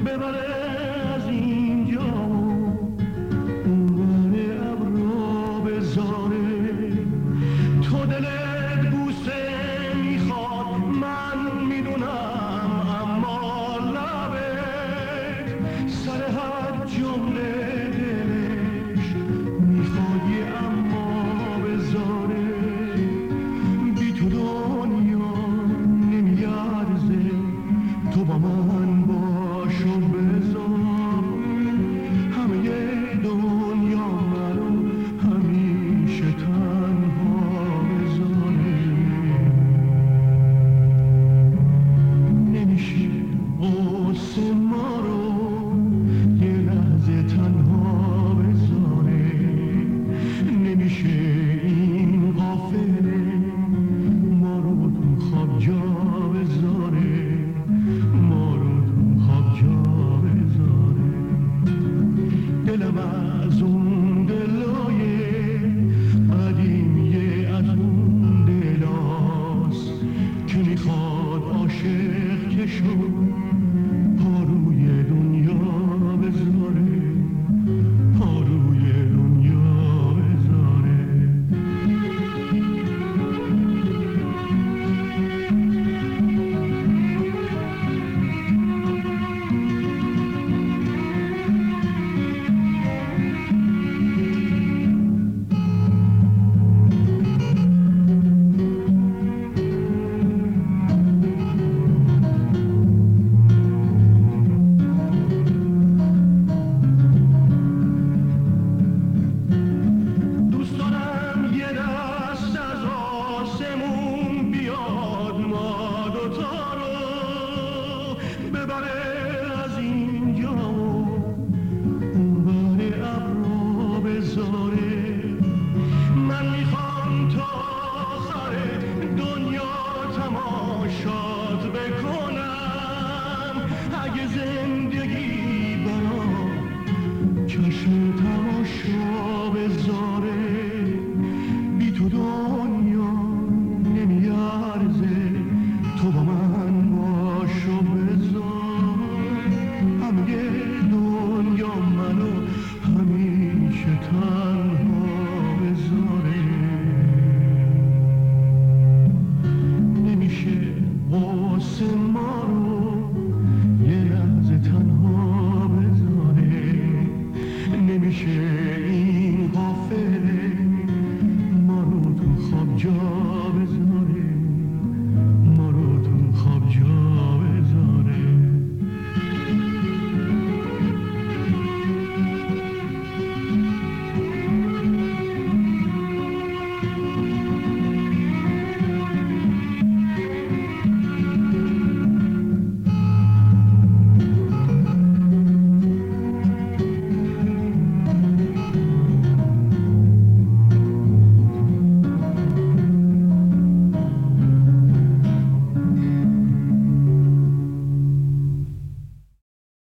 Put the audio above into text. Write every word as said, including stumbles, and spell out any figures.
ببره از اینجا اون ابرو بذاره. تو دلت بوسه میخواد من میدونم، اما لبت سر هر جمله دلش میخوای اما بذاره. بی تو دنیا نمیارزه، تو با من باش و بذار. همه دنیا منو همیشه تنها بذاره. نمیشه قصه ما رو یه لحظه تنها بذاره. نمیشه این غافله ما رو تو خواب جا بذاره، ما رو تو خواب جا بذاره. دلم از اون دلای قدیمیه، از اون دلاست که میخواد عاشق که شد پا روی دنیا بذاره، پا روی دنیا بذاره. دوست دارم یه دست از آسمون بیاد ما دوتا رو ببره از اینجا اون بر ابرو بذاره. من میخوام تا آخر دنیا تماشات بکنم، اگه زندگی